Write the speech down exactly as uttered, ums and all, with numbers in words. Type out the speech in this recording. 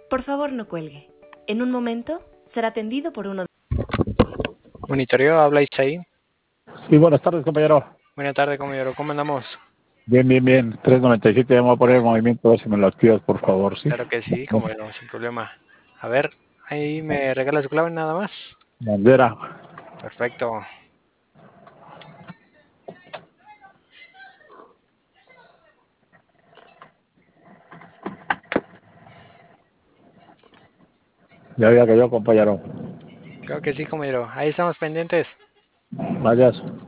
Por favor, no cuelgue. En un momento será atendido por uno de... Monitoreo, habláis ahí. Sí, buenas tardes, compañero. Buenas tardes, compañero. ¿Cómo andamos? Bien, bien, bien. tres noventa y siete, vamos a poner el movimiento, a ver si me lo activas, por favor, ¿sí? Claro que sí, como no, sin problema. A ver, ahí me regala su clave nada más. Bandera. Perfecto. Ya había que yo, compañero. Creo que sí, compañero. Ahí estamos pendientes. Gracias.